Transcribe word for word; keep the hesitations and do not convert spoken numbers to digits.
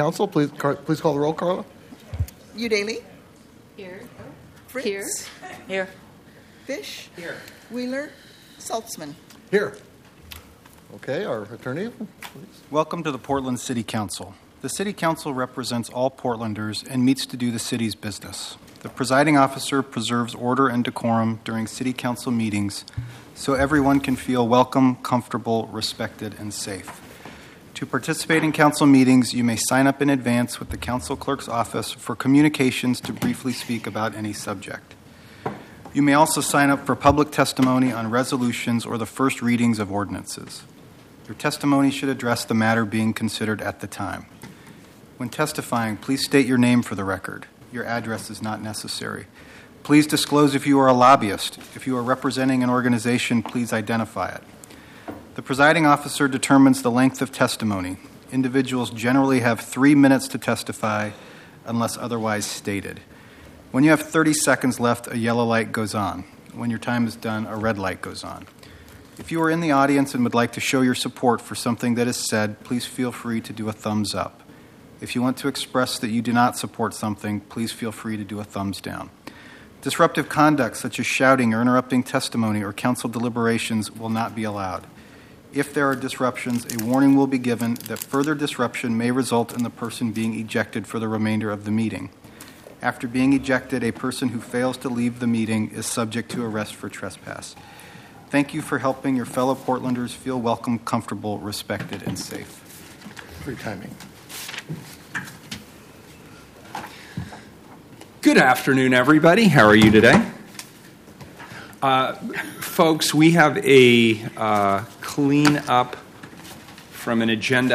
Council. Please, car, please call the roll, Carla. Udaley. Here. Fritz. Here. Here. Fish. Here. Wheeler. Saltzman. Here. Okay, our attorney, please. Welcome to the Portland City Council. The City Council represents all Portlanders and meets to do the city's business. The presiding officer preserves order and decorum during City Council meetings so everyone can feel welcome, comfortable, respected, and safe. To participate in council meetings, you may sign up in advance with the council clerk's office for communications to briefly speak about any subject. You may also sign up for public testimony on resolutions or the first readings of ordinances. Your testimony should address the matter being considered at the time. When testifying, please state your name for the record. Your address is not necessary. Please disclose if you are a lobbyist. If you are representing an organization, please identify it. The presiding officer determines the length of testimony. Individuals generally have three minutes to testify unless otherwise stated. When you have thirty seconds left, a yellow light goes on. When your time is done, a red light goes on. If you are in the audience and would like to show your support for something that is said, please feel free to do a thumbs up. If you want to express that you do not support something, please feel free to do a thumbs down. Disruptive conduct such as shouting or interrupting testimony or council deliberations will not be allowed. If there are disruptions, a warning will be given that further disruption may result in the person being ejected for the remainder of the meeting. After being ejected, a person who fails to leave the meeting is subject to arrest for trespass. Thank you for helping your fellow Portlanders feel welcome, comfortable, respected, and safe. Great timing. Good afternoon, everybody. How are you today? Uh, folks, we have a uh, clean up from an agenda